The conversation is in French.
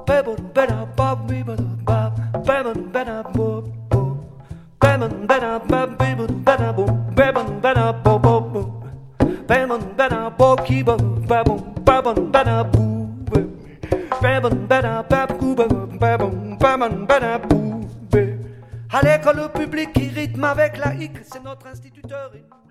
À l'école publique qui rythme avec la hic, c'est notre instituteur.